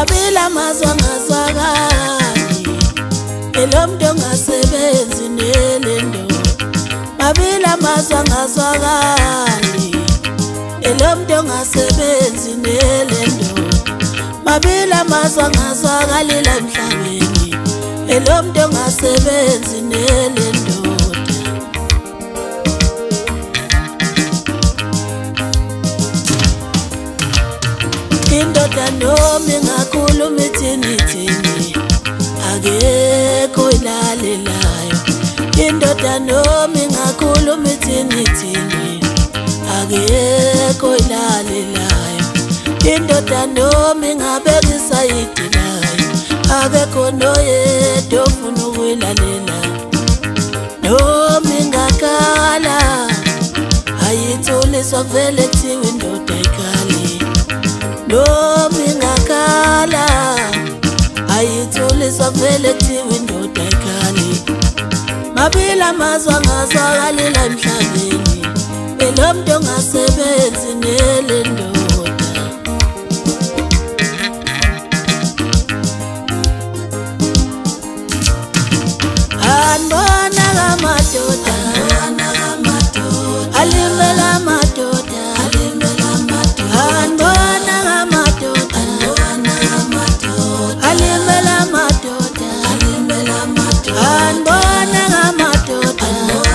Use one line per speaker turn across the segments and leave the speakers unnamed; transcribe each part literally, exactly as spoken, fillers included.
mabila mazwa ngazwakali elomntu ongasebenzi nelendo mabila mazwa ngazwakali elomntu ongasebenzi nelendo mabila mazwa ngazwakali la emhlabeni elomntu ongasebenzi nelendo indoda noma ingakhuluma ithini ithini akekho ilalelayo indoda noma ingakhuluma ithini ithini akekho ilalelayo indoda noma ingabeka isayidi layo akekho noyedwa ofuna ukuyilalela noma ingakhala ayithuliswa kuvele kuthiwa indoda ayikhali noma ingakhala ayithuliswa kuvele kuthiwa indoda ayikhali mabila mazwa ngazwakali la emhlabeni elomntu ongasebenzi nelendo anibona kamadoda alimela madoda anibona kamadoda alimela madoda anibona kamadoda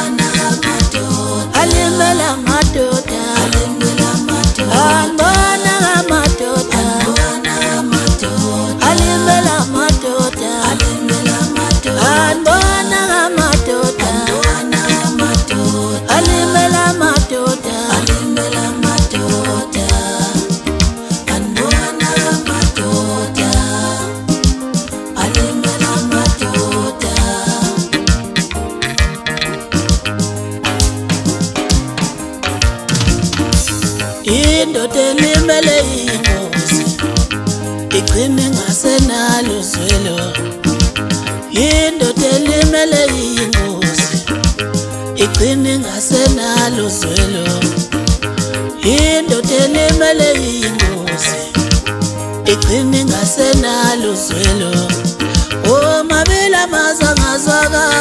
alimela madoda anibona kamadoda alimela madoda anibona kamadoda alimela madoda alimela madoda anibona kamadoda alimela madoda indoda elimele ingozi igcine ngasenalo zwelo indoda elimele ingozi igcine ngasenalo zwelo indoda elimele ingozi igcine ngasenalo zwelo oh mabila mazwa ngazwakali